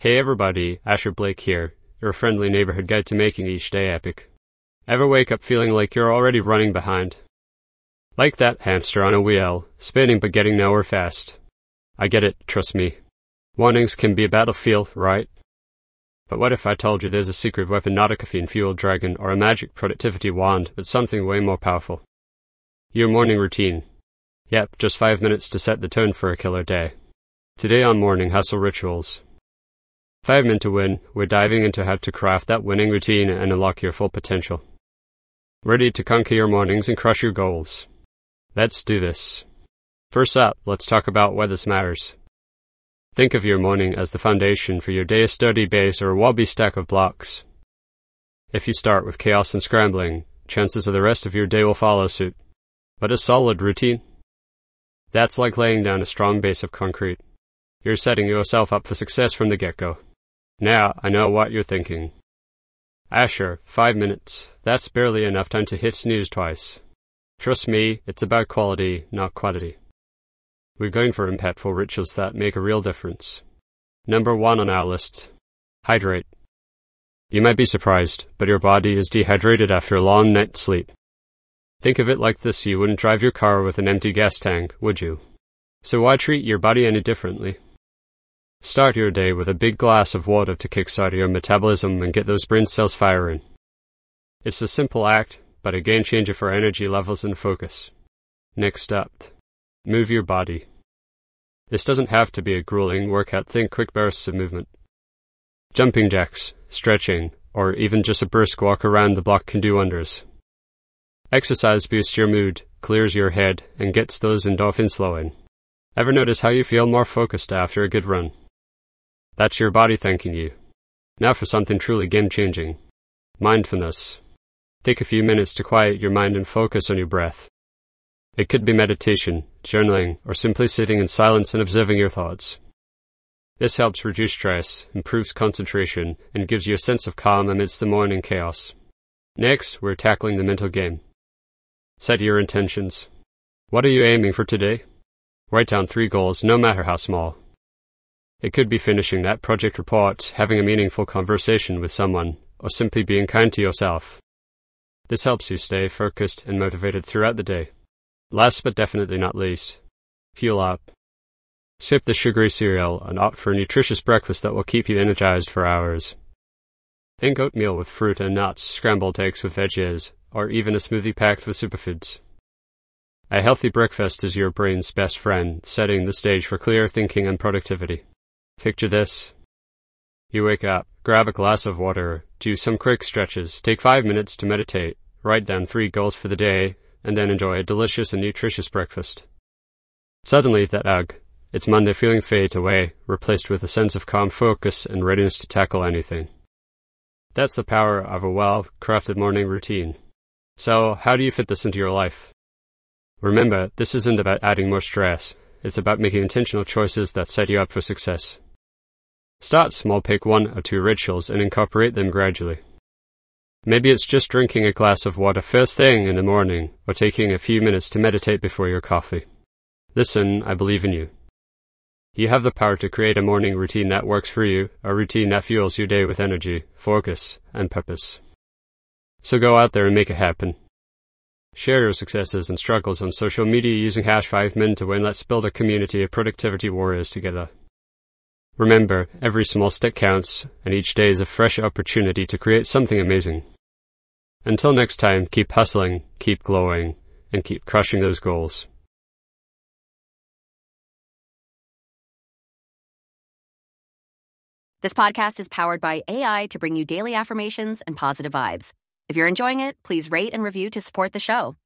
Hey everybody, Asher Blake here, your friendly neighborhood guide to making each day epic. Ever wake up feeling like you're already running behind? Like that hamster on a wheel, spinning but getting nowhere fast. I get it, trust me. Mornings can be a battlefield, right? But what if I told you there's a secret weapon, not a caffeine-fueled dragon or a magic productivity wand, but something way more powerful? Your morning routine. Yep, just 5 minutes to set the tone for a killer day. Today on Morning Hustle Rituals. 5 minutes to win, we're diving into how to craft that winning routine and unlock your full potential. Ready to conquer your mornings and crush your goals? Let's do this. First up, let's talk about why this matters. Think of your morning as the foundation for your day, a sturdy base or a wobbly stack of blocks. If you start with chaos and scrambling, chances are the rest of your day will follow suit. But a solid routine? That's like laying down a strong base of concrete. You're setting yourself up for success from the get-go. Now, I know what you're thinking. Asher, 5 minutes. That's barely enough time to hit snooze twice. Trust me, it's about quality, not quantity. We're going for impactful rituals that make a real difference. Number 1 on our list. Hydrate. You might be surprised, but your body is dehydrated after a long night's sleep. Think of it like this: you wouldn't drive your car with an empty gas tank, would you? So why treat your body any differently? Start your day with a big glass of water to kickstart your metabolism and get those brain cells firing. It's a simple act, but a game changer for energy levels and focus. Next up, move your body. This doesn't have to be a grueling workout. Think quick bursts of movement. Jumping jacks, stretching, or even just a brisk walk around the block can do wonders. Exercise boosts your mood, clears your head, and gets those endorphins flowing. Ever notice how you feel more focused after a good run? That's your body thanking you. Now for something truly game-changing. Mindfulness. Take a few minutes to quiet your mind and focus on your breath. It could be meditation, journaling, or simply sitting in silence and observing your thoughts. This helps reduce stress, improves concentration, and gives you a sense of calm amidst the morning chaos. Next, we're tackling the mental game. Set your intentions. What are you aiming for today? Write down 3 goals, no matter how small. It could be finishing that project report, having a meaningful conversation with someone, or simply being kind to yourself. This helps you stay focused and motivated throughout the day. Last but definitely not least, fuel up. Skip the sugary cereal and opt for a nutritious breakfast that will keep you energized for hours. Think oatmeal with fruit and nuts, scrambled eggs with veggies, or even a smoothie packed with superfoods. A healthy breakfast is your brain's best friend, setting the stage for clear thinking and productivity. Picture this. You wake up, grab a glass of water, do some quick stretches, take 5 minutes to meditate, write down 3 goals for the day, and then enjoy a delicious and nutritious breakfast. Suddenly, that it's Monday feeling fades away, replaced with a sense of calm focus and readiness to tackle anything. That's the power of a well-crafted morning routine. So, how do you fit this into your life? Remember, this isn't about adding more stress. It's about making intentional choices that set you up for success. Start small, pick 1 or 2 rituals and incorporate them gradually. Maybe it's just drinking a glass of water first thing in the morning, or taking a few minutes to meditate before your coffee. Listen, I believe in you. You have the power to create a morning routine that works for you, a routine that fuels your day with energy, focus, and purpose. So go out there and make it happen. Share your successes and struggles on social media using #5min2win. Let's build a community of productivity warriors together. Remember, every small step counts, and each day is a fresh opportunity to create something amazing. Until next time, keep hustling, keep glowing, and keep crushing those goals. This podcast is powered by AI to bring you daily affirmations and positive vibes. If you're enjoying it, please rate and review to support the show.